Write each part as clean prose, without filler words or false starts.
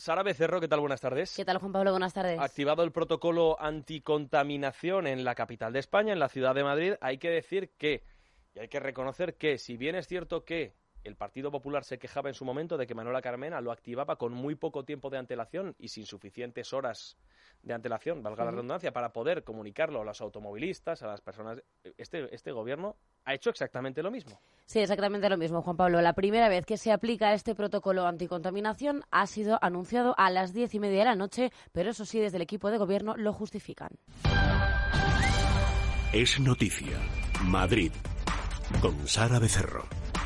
Sara Becerro, ¿qué tal? Buenas tardes. ¿Qué tal, Juan Pablo? Buenas tardes. Activado el protocolo anticontaminación en la capital de España, en la ciudad de Madrid, hay que decir que, y hay que reconocer que, si bien es cierto que el Partido Popular se quejaba en su momento de que Manuela Carmena lo activaba con muy poco tiempo de antelación y sin suficientes horas de antelación, valga la redundancia, para poder comunicarlo a los automovilistas, a las personas, este gobierno ha hecho exactamente lo mismo. Sí, exactamente lo mismo, Juan Pablo. La primera vez que se aplica este protocolo anticontaminación ha sido anunciado a las 10:30 de la noche, pero eso sí, desde el equipo de gobierno lo justifican. Es noticia. Madrid. Con Sara Becerro.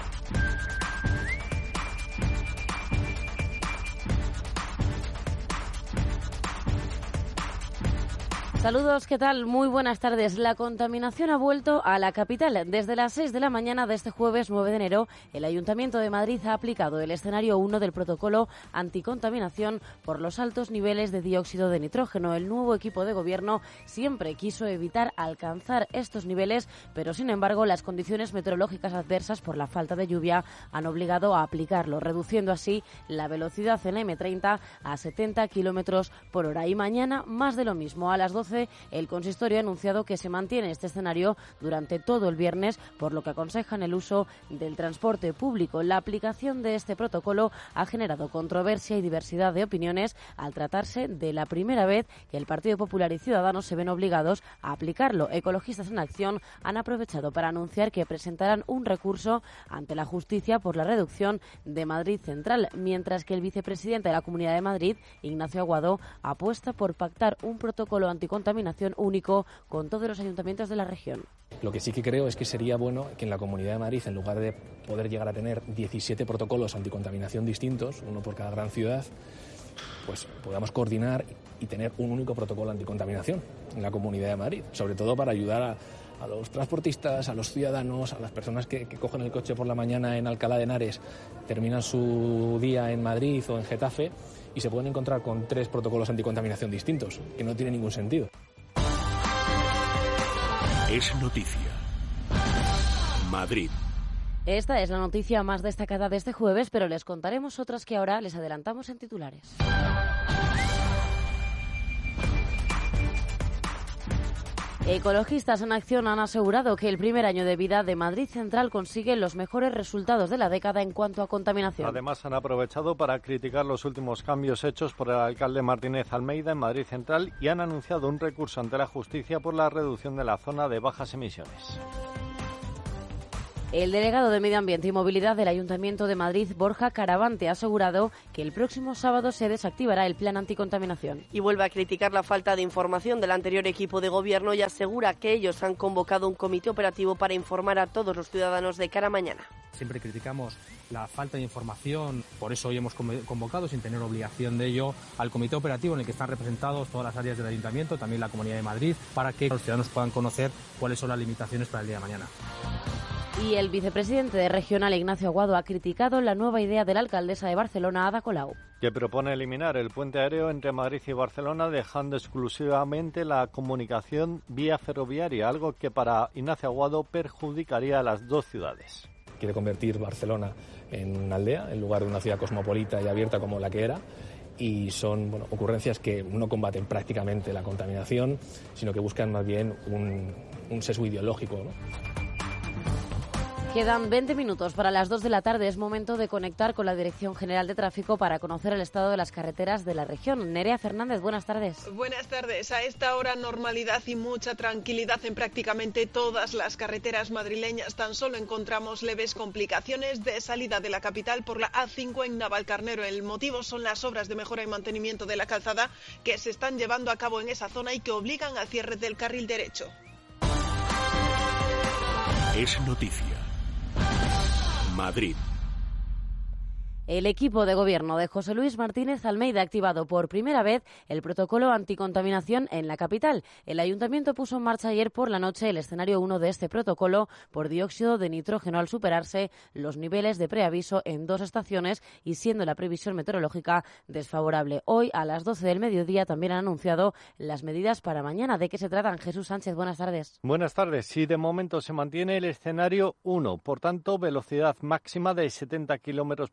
Saludos, ¿qué tal? Muy buenas tardes. La contaminación ha vuelto a la capital. Desde las 6 de la mañana de este jueves 9 de enero, el Ayuntamiento de Madrid ha aplicado el escenario 1 del protocolo anticontaminación por los altos niveles de dióxido de nitrógeno. El nuevo equipo de gobierno siempre quiso evitar alcanzar estos niveles, pero sin embargo las condiciones meteorológicas adversas por la falta de lluvia han obligado a aplicarlo, reduciendo así la velocidad en la M30 a 70 kilómetros por hora. Y mañana más de lo mismo. A las 12 el consistorio ha anunciado que se mantiene este escenario durante todo el viernes, por lo que aconsejan el uso del transporte público. La aplicación de este protocolo ha generado controversia y diversidad de opiniones al tratarse de la primera vez que el Partido Popular y Ciudadanos se ven obligados a aplicarlo. Ecologistas en Acción han aprovechado para anunciar que presentarán un recurso ante la justicia por la reducción de Madrid Central, mientras que el vicepresidente de la Comunidad de Madrid, Ignacio Aguado, apuesta por pactar un protocolo anticontaminación único con todos los ayuntamientos de la región. Lo que sí que creo es que sería bueno que en la Comunidad de Madrid, en lugar de poder llegar a tener 17 protocolos anticontaminación distintos, uno por cada gran ciudad, pues podamos coordinar y tener un único protocolo anticontaminación en la Comunidad de Madrid, sobre todo para ayudar a los transportistas, a los ciudadanos, a las personas que cogen el coche por la mañana en Alcalá de Henares, terminan su día en Madrid o en Getafe y se pueden encontrar con 3 protocolos anticontaminación distintos, que no tiene ningún sentido. Es noticia. Madrid. Esta es la noticia más destacada de este jueves, pero les contaremos otras que ahora les adelantamos en titulares. Ecologistas en Acción han asegurado que el primer año de vida de Madrid Central consigue los mejores resultados de la década en cuanto a contaminación. Además, han aprovechado para criticar los últimos cambios hechos por el alcalde Martínez Almeida en Madrid Central y han anunciado un recurso ante la justicia por la reducción de la zona de bajas emisiones. El delegado de Medio Ambiente y Movilidad del Ayuntamiento de Madrid, Borja Caravante, ha asegurado que el próximo sábado se desactivará el plan anticontaminación. Y vuelve a criticar la falta de información del anterior equipo de gobierno y asegura que ellos han convocado un comité operativo para informar a todos los ciudadanos de cara a mañana. Siempre criticamos la falta de información, por eso hoy hemos convocado, sin tener obligación de ello, al comité operativo en el que están representados todas las áreas del Ayuntamiento, también la Comunidad de Madrid, para que los ciudadanos puedan conocer cuáles son las limitaciones para el día de mañana. Y el vicepresidente de Regional, Ignacio Aguado, ha criticado la nueva idea de la alcaldesa de Barcelona, Ada Colau, que propone eliminar el puente aéreo entre Madrid y Barcelona, dejando exclusivamente la comunicación vía ferroviaria, algo que para Ignacio Aguado perjudicaría a las dos ciudades. Quiere convertir Barcelona en una aldea, en lugar de una ciudad cosmopolita y abierta como la que era. Y son ocurrencias que no combaten prácticamente la contaminación, sino que buscan más bien un sesgo ideológico, ¿no? Quedan 20 minutos para las 2 de la tarde. Es momento de conectar con la Dirección General de Tráfico para conocer el estado de las carreteras de la región. Nerea Fernández, buenas tardes. Buenas tardes. A esta hora normalidad y mucha tranquilidad en prácticamente todas las carreteras madrileñas. Tan solo encontramos leves complicaciones de salida de la capital por la A5 en Navalcarnero. El motivo son las obras de mejora y mantenimiento de la calzada que se están llevando a cabo en esa zona y que obligan al cierre del carril derecho. Es noticia. Madrid. El equipo de gobierno de José Luis Martínez Almeida ha activado por primera vez el protocolo anticontaminación en la capital. El ayuntamiento puso en marcha ayer por la noche el escenario 1 de este protocolo por dióxido de nitrógeno al superarse los niveles de preaviso en 2 estaciones y siendo la previsión meteorológica desfavorable. Hoy a las 12 del mediodía también han anunciado las medidas para mañana. ¿De qué se tratan? Jesús Sánchez, buenas tardes. Buenas tardes. Sí, de momento se mantiene el escenario 1, por tanto velocidad máxima de 70 km por hora en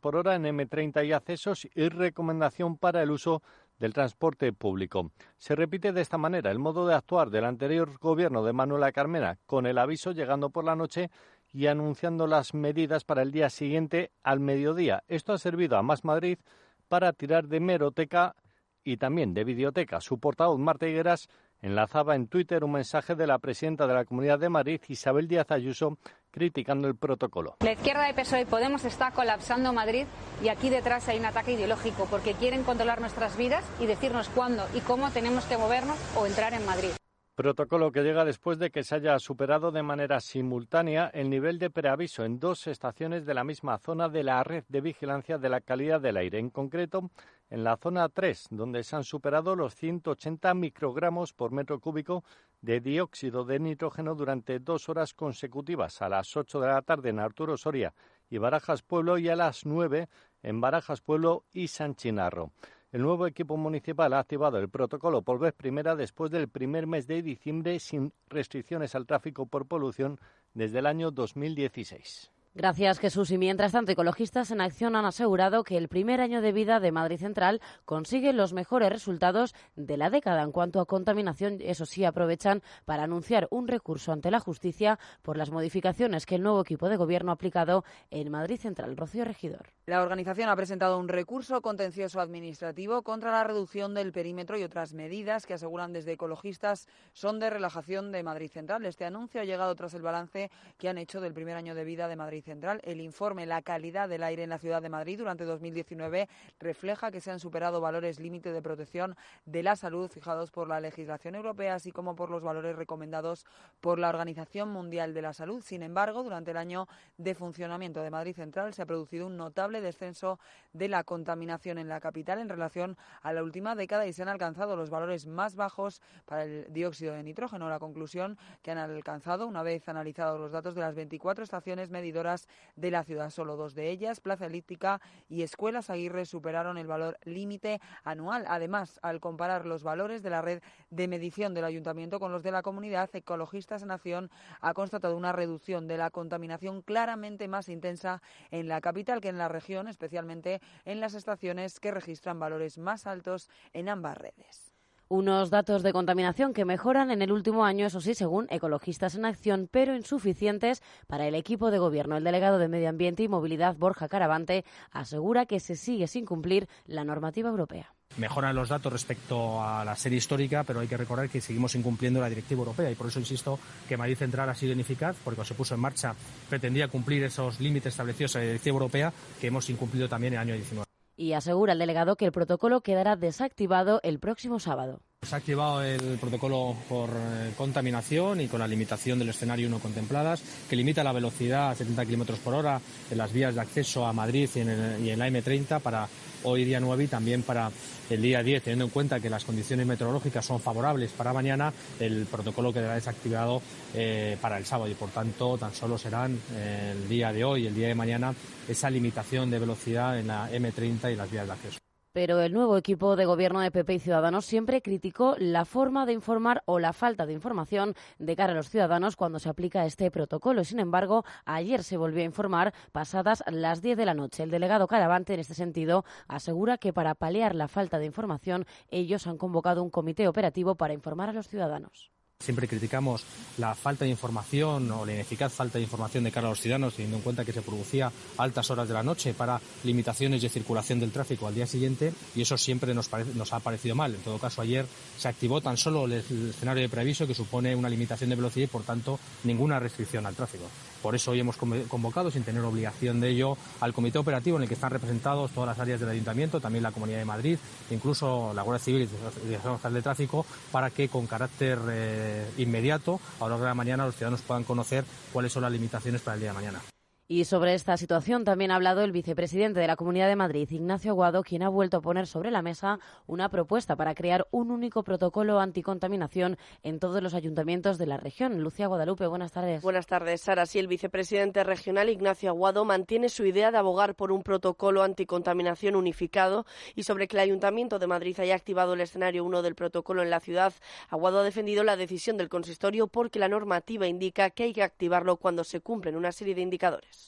M30 y accesos y recomendación para el uso del transporte público. Se repite de esta manera el modo de actuar del anterior gobierno de Manuela Carmena, con el aviso llegando por la noche y anunciando las medidas para el día siguiente al mediodía. Esto ha servido a Más Madrid para tirar de hemeroteca y también de videoteca. Su portavoz, Marta Higueras, enlazaba en Twitter un mensaje de la presidenta de la Comunidad de Madrid, Isabel Díaz Ayuso, criticando el protocolo. La izquierda de PSOE y Podemos está colapsando Madrid y aquí detrás hay un ataque ideológico porque quieren controlar nuestras vidas y decirnos cuándo y cómo tenemos que movernos o entrar en Madrid. Protocolo que llega después de que se haya superado de manera simultánea el nivel de preaviso en 2 estaciones de la misma zona de la red de vigilancia de la calidad del aire. En concreto, en la zona 3, donde se han superado los 180 microgramos por metro cúbico de dióxido de nitrógeno durante 2 horas consecutivas, a las 8 de la tarde en Arturo Soria y Barajas Pueblo y a las 9 en Barajas Pueblo y San Chinarro. El nuevo equipo municipal ha activado el protocolo por vez primera después del primer mes de diciembre sin restricciones al tráfico por polución desde el año 2016. Gracias, Jesús. Y mientras tanto, Ecologistas en Acción han asegurado que el primer año de vida de Madrid Central consigue los mejores resultados de la década en cuanto a contaminación. Eso sí, aprovechan para anunciar un recurso ante la justicia por las modificaciones que el nuevo equipo de gobierno ha aplicado en Madrid Central. Rocío Regidor. La organización ha presentado un recurso contencioso administrativo contra la reducción del perímetro y otras medidas que aseguran desde Ecologistas son de relajación de Madrid Central. Este anuncio ha llegado tras el balance que han hecho del primer año de vida de Madrid Central. El informe La calidad del aire en la Ciudad de Madrid durante 2019 refleja que se han superado valores límite de protección de la salud fijados por la legislación europea, así como por los valores recomendados por la Organización Mundial de la Salud. Sin embargo, durante el año de funcionamiento de Madrid Central se ha producido un notable descenso de la contaminación en la capital en relación a la última década y se han alcanzado los valores más bajos para el dióxido de nitrógeno. La conclusión que han alcanzado una vez analizados los datos de las 24 estaciones medidoras de la ciudad. Solo 2 de ellas, Plaza Elíptica y Escuelas Aguirre, superaron el valor límite anual. Además, al comparar los valores de la red de medición del Ayuntamiento con los de la comunidad, Ecologistas en Acción ha constatado una reducción de la contaminación claramente más intensa en la capital que en la región, especialmente en las estaciones que registran valores más altos en ambas redes. Unos datos de contaminación que mejoran en el último año, eso sí, según Ecologistas en Acción, pero insuficientes para el equipo de gobierno. El delegado de Medio Ambiente y Movilidad, Borja Caravante, asegura que se sigue sin cumplir la normativa europea. Mejoran los datos respecto a la serie histórica, pero hay que recordar que seguimos incumpliendo la directiva europea y por eso insisto que Madrid Central ha sido ineficaz, porque cuando se puso en marcha pretendía cumplir esos límites establecidos en la directiva europea que hemos incumplido también en el año 19. Y asegura el delegado que el protocolo quedará desactivado el próximo sábado. Se ha activado el protocolo por contaminación y con la limitación del escenario 1 contempladas, que limita la velocidad a 70 km por hora en las vías de acceso a Madrid y en la M30 para hoy día 9 y también para el día 10. Teniendo en cuenta que las condiciones meteorológicas son favorables para mañana, el protocolo quedará desactivado para el sábado y por tanto tan solo serán el día de hoy y el día de mañana esa limitación de velocidad en la M30 y las vías de acceso. Pero el nuevo equipo de gobierno de PP y Ciudadanos siempre criticó la forma de informar o la falta de información de cara a los ciudadanos cuando se aplica este protocolo. Sin embargo, ayer se volvió a informar pasadas las 10 de la noche. El delegado Caravante, en este sentido, asegura que para paliar la falta de información, ellos han convocado un comité operativo para informar a los ciudadanos. Siempre criticamos la falta de información o la ineficaz falta de información de cara a los ciudadanos, teniendo en cuenta que se producía a altas horas de la noche para limitaciones de circulación del tráfico al día siguiente y eso siempre nos ha parecido mal. En todo caso, ayer se activó tan solo el escenario de preaviso que supone una limitación de velocidad y, por tanto, ninguna restricción al tráfico. Por eso hoy hemos convocado, sin tener obligación de ello, al comité operativo en el que están representados todas las áreas del Ayuntamiento, también la Comunidad de Madrid, incluso la Guardia Civil y la Dirección de Tráfico, para que con carácter inmediato, a la hora de la mañana, los ciudadanos puedan conocer cuáles son las limitaciones para el día de mañana. Y sobre esta situación también ha hablado el vicepresidente de la Comunidad de Madrid, Ignacio Aguado, quien ha vuelto a poner sobre la mesa una propuesta para crear un único protocolo anticontaminación en todos los ayuntamientos de la región. Lucía Guadalupe, buenas tardes. Buenas tardes, Sara. Sí, el vicepresidente regional, Ignacio Aguado, mantiene su idea de abogar por un protocolo anticontaminación unificado y sobre que el Ayuntamiento de Madrid haya activado el escenario 1 del protocolo en la ciudad. Aguado ha defendido la decisión del consistorio porque la normativa indica que hay que activarlo cuando se cumplen una serie de indicadores.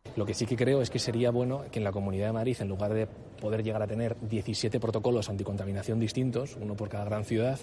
Lo que sí que creo es que sería bueno que en la Comunidad de Madrid, en lugar de poder llegar a tener 17 protocolos anticontaminación distintos, uno por cada gran ciudad,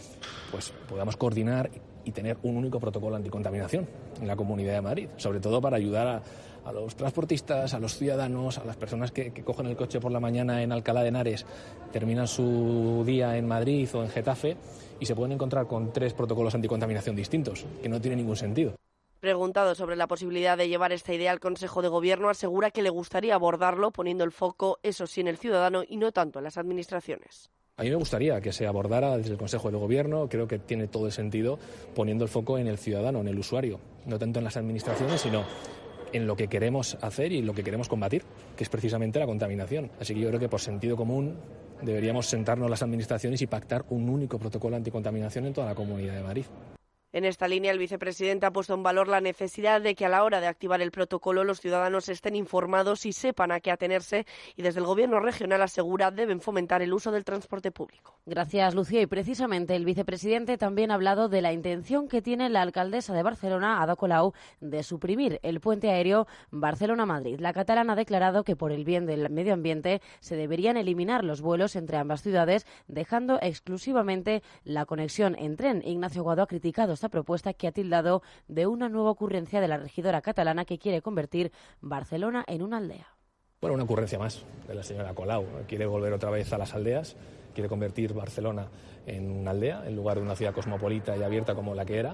pues podamos coordinar y tener un único protocolo anticontaminación en la Comunidad de Madrid, sobre todo para ayudar a los transportistas, a los ciudadanos, a las personas que cogen el coche por la mañana en Alcalá de Henares, terminan su día en Madrid o en Getafe y se pueden encontrar con 3 protocolos anticontaminación distintos, que no tiene ningún sentido. Preguntado sobre la posibilidad de llevar esta idea al Consejo de Gobierno, asegura que le gustaría abordarlo poniendo el foco, eso sí, en el ciudadano y no tanto en las administraciones. A mí me gustaría que se abordara desde el Consejo de Gobierno, creo que tiene todo el sentido poniendo el foco en el ciudadano, en el usuario, no tanto en las administraciones, sino en lo que queremos hacer y lo que queremos combatir, que es precisamente la contaminación. Así que yo creo que por sentido común deberíamos sentarnos las administraciones y pactar un único protocolo anticontaminación en toda la Comunidad de Madrid. En esta línea, el vicepresidente ha puesto en valor la necesidad de que a la hora de activar el protocolo los ciudadanos estén informados y sepan a qué atenerse y desde el Gobierno regional asegura deben fomentar el uso del transporte público. Gracias, Lucía. Y precisamente el vicepresidente también ha hablado de la intención que tiene la alcaldesa de Barcelona, Ada Colau, de suprimir el puente aéreo Barcelona-Madrid. La catalana ha declarado que por el bien del medio ambiente se deberían eliminar los vuelos entre ambas ciudades, dejando exclusivamente la conexión en tren. Ignacio Guado ha criticado esta propuesta, que ha tildado de una nueva ocurrencia de la regidora catalana que quiere convertir Barcelona en una aldea. Bueno, una ocurrencia más de la señora Colau. Quiere volver otra vez a las aldeas, quiere convertir Barcelona en una aldea en lugar de una ciudad cosmopolita y abierta como la que era.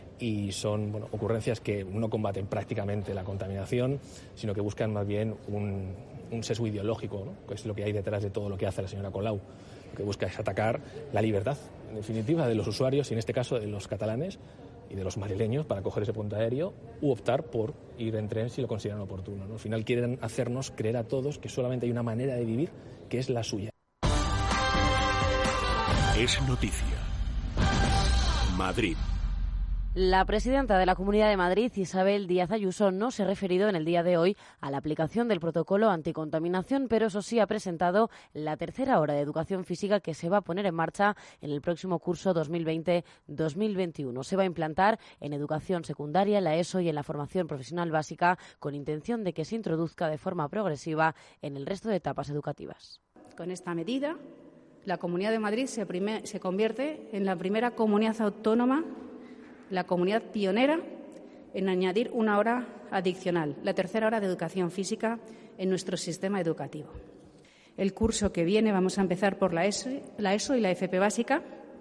Y son ocurrencias que no combaten prácticamente la contaminación, sino que buscan más bien un sesgo ideológico, ¿no? Que es lo que hay detrás de todo lo que hace la señora Colau. Lo que busca es atacar la libertad, en definitiva, de los usuarios, y en este caso de los catalanes y de los madrileños, para coger ese puente aéreo u optar por ir en tren si lo consideran oportuno, ¿no? Al final quieren hacernos creer a todos que solamente hay una manera de vivir, que es la suya. Es noticia. Madrid. La presidenta de la Comunidad de Madrid, Isabel Díaz Ayuso, no se ha referido en el día de hoy a la aplicación del protocolo anticontaminación, pero eso sí ha presentado la tercera hora de educación física que se va a poner en marcha en el próximo curso 2020-2021. Se va a implantar en educación secundaria, en la ESO y en la formación profesional básica, con intención de que se introduzca de forma progresiva en el resto de etapas educativas. Con esta medida, la Comunidad de Madrid se convierte en la primera comunidad autónoma, la comunidad pionera en añadir una hora adicional, la tercera hora de educación física en nuestro sistema educativo. El curso que viene vamos a empezar por la ESO y la FP básica,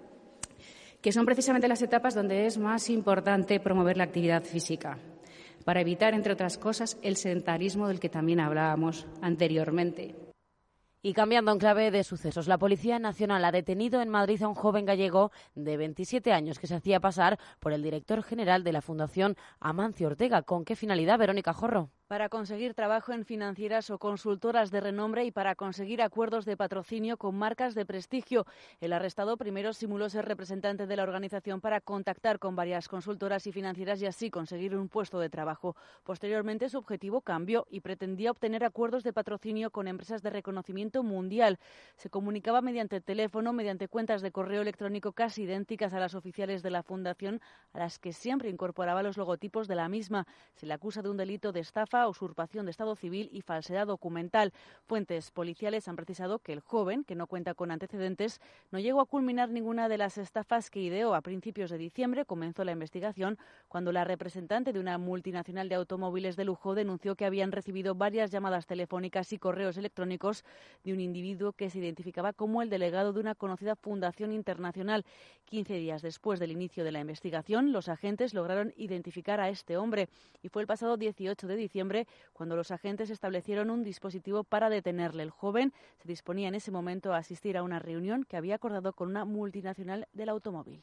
que son precisamente las etapas donde es más importante promover la actividad física, para evitar, entre otras cosas, el sedentarismo del que también hablábamos anteriormente. Y cambiando en clave de sucesos, la Policía Nacional ha detenido en Madrid a un joven gallego de 27 años que se hacía pasar por el director general de la Fundación Amancio Ortega. ¿Con qué finalidad, Verónica Jorro? Para conseguir trabajo en financieras o consultoras de renombre y para conseguir acuerdos de patrocinio con marcas de prestigio. El arrestado primero simuló ser representante de la organización para contactar con varias consultoras y financieras y así conseguir un puesto de trabajo. Posteriormente su objetivo cambió y pretendía obtener acuerdos de patrocinio con empresas de reconocimiento mundial. Se comunicaba mediante teléfono, mediante cuentas de correo electrónico casi idénticas a las oficiales de la Fundación, a las que siempre incorporaba los logotipos de la misma. Se le acusa de un delito de estafa, usurpación de estado civil y falsedad documental. Fuentes policiales han precisado que el joven, que no cuenta con antecedentes, no llegó a culminar ninguna de las estafas que ideó. A principios de diciembre comenzó la investigación cuando la representante de una multinacional de automóviles de lujo denunció que habían recibido varias llamadas telefónicas y correos electrónicos de un individuo que se identificaba como el delegado de una conocida fundación internacional. 15 días después del inicio de la investigación, los agentes lograron identificar a este hombre y fue el pasado 18 de diciembre cuando los agentes establecieron un dispositivo para detenerle. El joven se disponía en ese momento a asistir a una reunión que había acordado con una multinacional del automóvil.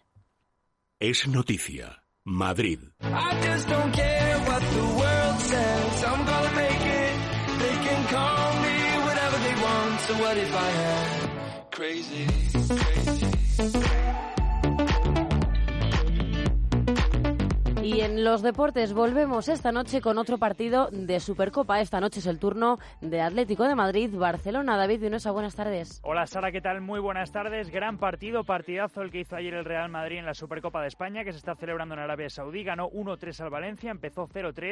Es noticia. Madrid. Y en los deportes volvemos esta noche con otro partido de Supercopa. Esta noche es el turno de Atlético de Madrid, Barcelona. David Vinuesa, buenas tardes. Hola Sara, ¿qué tal? Muy buenas tardes. Gran partidazo el que hizo ayer el Real Madrid en la Supercopa de España, que se está celebrando en Arabia Saudí. Ganó 1-3 al Valencia, empezó 0-3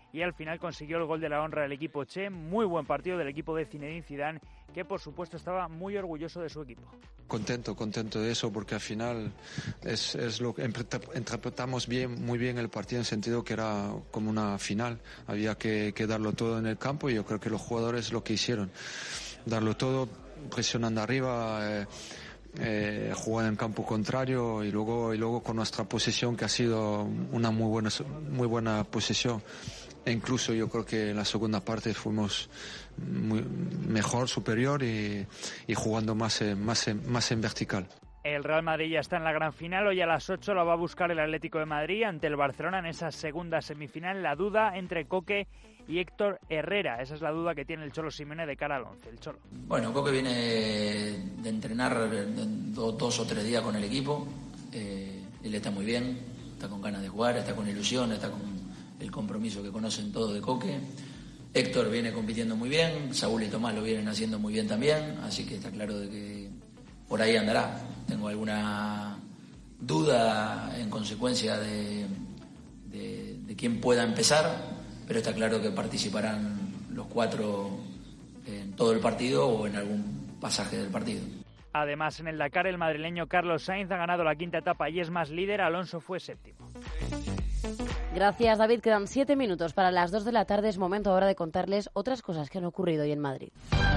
y al final consiguió el gol de la honra del equipo Che. Muy buen partido del equipo de Zinedine Zidane, que por supuesto estaba muy orgulloso de su equipo. Contento de eso, porque al final es lo que interpretamos muy bien el partido, en el sentido que era como una final. Había que darlo todo en el campo y yo creo que los jugadores lo que hicieron, darlo todo, presionando arriba, jugar en el campo contrario y luego con nuestra posesión, que ha sido una muy buena posesión. E incluso yo creo que en la segunda parte fuimos mejor, superior y jugando más en vertical. El Real Madrid ya está en la gran final. Hoy a las 8 la va a buscar el Atlético de Madrid ante el Barcelona en esa segunda semifinal. La duda entre Coque y Héctor Herrera. Esa es la duda que tiene el Cholo Simeone de cara al 11. El Cholo. Bueno, Coque viene de entrenar 2 o 3 días con el equipo. Él está muy bien, está con ganas de jugar, está con ilusión, está con el compromiso que conocen todos de Coque. Héctor viene compitiendo muy bien, Saúl y Tomás lo vienen haciendo muy bien también, así que está claro de que por ahí andará. Tengo alguna duda en consecuencia de quién pueda empezar, pero está claro que participarán los 4 en todo el partido o en algún pasaje del partido. Además, en el Dakar, el madrileño Carlos Sainz ha ganado la 5ª etapa y es más líder. Alonso fue 7º. Gracias, David. Quedan 7 minutos para las 2 de la tarde. Es momento ahora de contarles otras cosas que han ocurrido hoy en Madrid.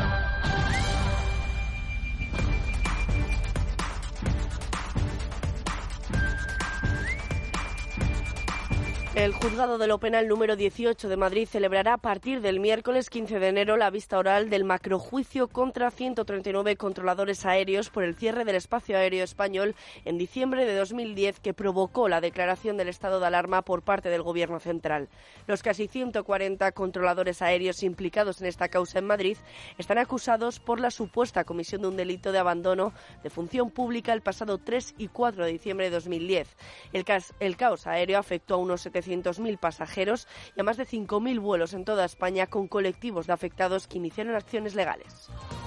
El juzgado de lo penal número 18 de Madrid celebrará a partir del miércoles 15 de enero la vista oral del macrojuicio contra 139 controladores aéreos por el cierre del espacio aéreo español en diciembre de 2010, que provocó la declaración del estado de alarma por parte del Gobierno central. Los casi 140 controladores aéreos implicados en esta causa en Madrid están acusados por la supuesta comisión de un delito de abandono de función pública el pasado 3 y 4 de diciembre de 2010. El caos aéreo afectó a unos 700.000 pasajeros y a más de 5.000 vuelos en toda España, con colectivos de afectados que iniciaron acciones legales.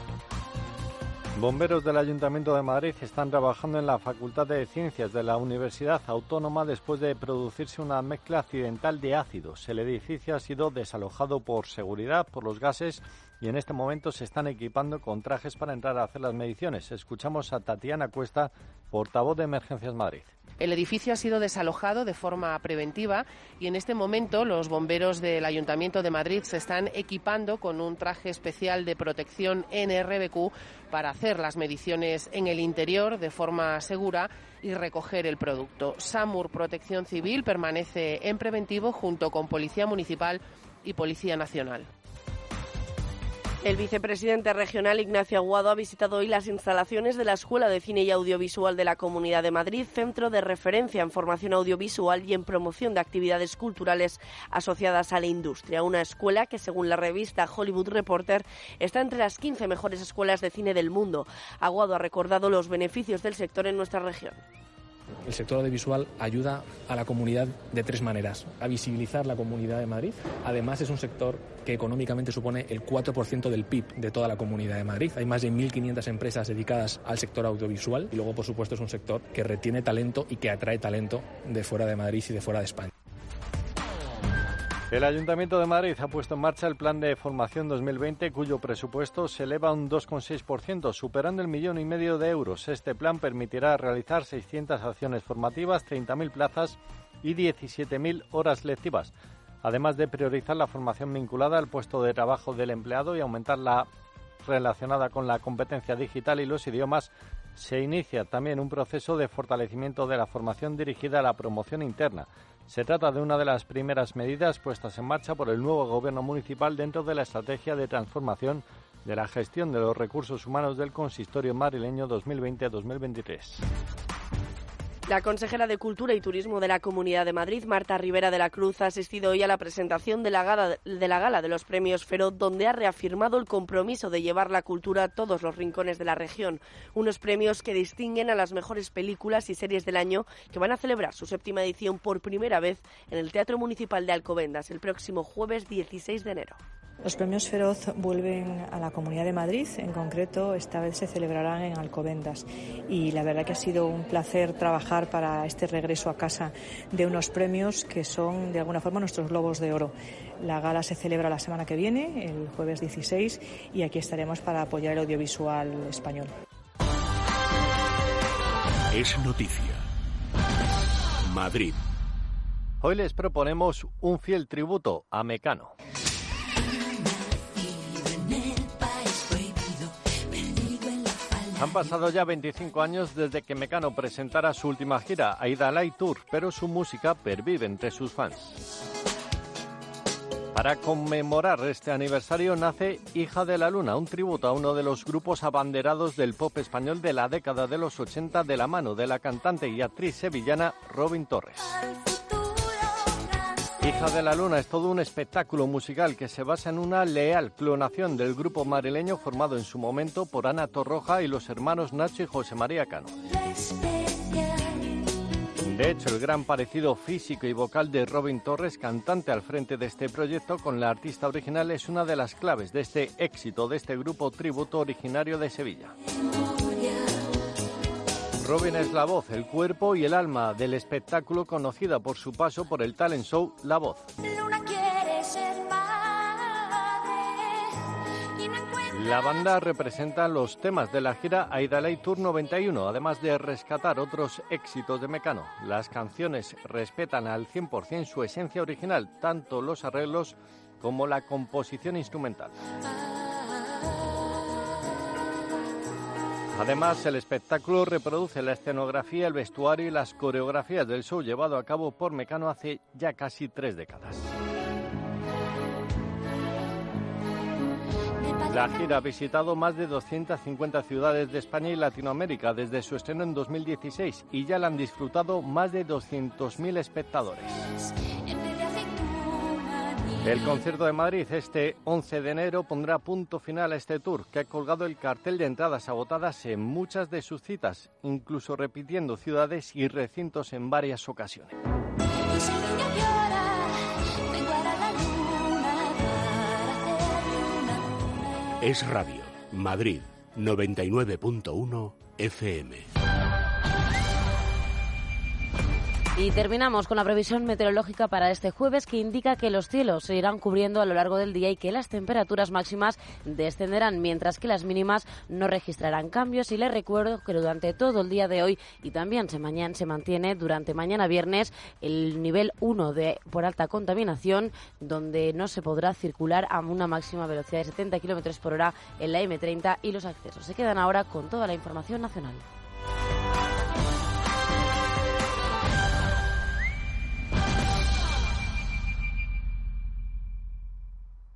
Bomberos del Ayuntamiento de Madrid están trabajando en la Facultad de Ciencias de la Universidad Autónoma después de producirse una mezcla accidental de ácidos. El edificio ha sido desalojado por seguridad, por los gases, y en este momento se están equipando con trajes para entrar a hacer las mediciones. Escuchamos a Tatiana Cuesta, portavoz de Emergencias Madrid. El edificio ha sido desalojado de forma preventiva y en este momento los bomberos del Ayuntamiento de Madrid se están equipando con un traje especial de protección NRBQ para hacer las mediciones en el interior de forma segura y recoger el producto. SAMUR Protección Civil permanece en preventivo junto con Policía Municipal y Policía Nacional. El vicepresidente regional Ignacio Aguado ha visitado hoy las instalaciones de la Escuela de Cine y Audiovisual de la Comunidad de Madrid, centro de referencia en formación audiovisual y en promoción de actividades culturales asociadas a la industria. Una escuela que, según la revista Hollywood Reporter, está entre las 15 mejores escuelas de cine del mundo. Aguado ha recordado los beneficios del sector en nuestra región. El sector audiovisual ayuda a la comunidad de 3 maneras. A visibilizar la Comunidad de Madrid. Además, es un sector que económicamente supone el 4% del PIB de toda la Comunidad de Madrid. Hay más de 1.500 empresas dedicadas al sector audiovisual y luego, por supuesto, es un sector que retiene talento y que atrae talento de fuera de Madrid y de fuera de España. El Ayuntamiento de Madrid ha puesto en marcha el Plan de Formación 2020, cuyo presupuesto se eleva un 2,6%, superando el 1,5 millón de euros. Este plan permitirá realizar 600 acciones formativas, 30.000 plazas y 17.000 horas lectivas, además de priorizar la formación vinculada al puesto de trabajo del empleado y aumentar la relacionada con la competencia digital y los idiomas. Se inicia también un proceso de fortalecimiento de la formación dirigida a la promoción interna. Se trata de una de las primeras medidas puestas en marcha por el nuevo Gobierno municipal dentro de la estrategia de transformación de la gestión de los recursos humanos del Consistorio madrileño 2020-2023. La consejera de Cultura y Turismo de la Comunidad de Madrid, Marta Rivera de la Cruz, ha asistido hoy a la presentación de la gala de los premios Feroz, donde ha reafirmado el compromiso de llevar la cultura a todos los rincones de la región. Unos premios que distinguen a las mejores películas y series del año, que van a celebrar su 7ª edición por primera vez en el Teatro Municipal de Alcobendas el próximo jueves 16 de enero. Los premios Feroz vuelven a la Comunidad de Madrid, en concreto esta vez se celebrarán en Alcobendas y la verdad que ha sido un placer trabajar para este regreso a casa de unos premios que son de alguna forma nuestros globos de oro. La gala se celebra la semana que viene, el jueves 16, y aquí estaremos para apoyar el audiovisual español. Es noticia. Madrid. Hoy les proponemos un fiel tributo a Mecano. Han pasado ya 25 años desde que Mecano presentara su última gira, Aida Light Tour, pero su música pervive entre sus fans. Para conmemorar este aniversario nace Hija de la Luna, un tributo a uno de los grupos abanderados del pop español de la década de los 80 de la mano de la cantante y actriz sevillana Robin Torres. Hija de la Luna es todo un espectáculo musical que se basa en una leal clonación del grupo madrileño formado en su momento por Ana Torroja y los hermanos Nacho y José María Cano. De hecho, el gran parecido físico y vocal de Robin Torres, cantante al frente de este proyecto con la artista original, es una de las claves de este éxito de este grupo tributo originario de Sevilla. Robin es la voz, el cuerpo y el alma del espectáculo, conocida por su paso por el talent show La Voz. La banda representa los temas de la gira Aida Light Tour 91, además de rescatar otros éxitos de Mecano. Las canciones respetan al 100% su esencia original, tanto los arreglos como la composición instrumental. Además, el espectáculo reproduce la escenografía, el vestuario y las coreografías del show llevado a cabo por Mecano hace ya casi 3 décadas. La gira ha visitado más de 250 ciudades de España y Latinoamérica desde su estreno en 2016 y ya la han disfrutado más de 200.000 espectadores. El concierto de Madrid este 11 de enero pondrá punto final a este tour, que ha colgado el cartel de entradas agotadas en muchas de sus citas, incluso repitiendo ciudades y recintos en varias ocasiones. Es Radio, Madrid, 99.1 FM. Y terminamos con la previsión meteorológica para este jueves, que indica que los cielos se irán cubriendo a lo largo del día y que las temperaturas máximas descenderán, mientras que las mínimas no registrarán cambios. Y les recuerdo que durante todo el día de hoy y también se mantiene durante mañana viernes el nivel 1 por alta contaminación, donde no se podrá circular a una máxima velocidad de 70 km por hora en la M30 y los accesos. Se quedan ahora con toda la información nacional.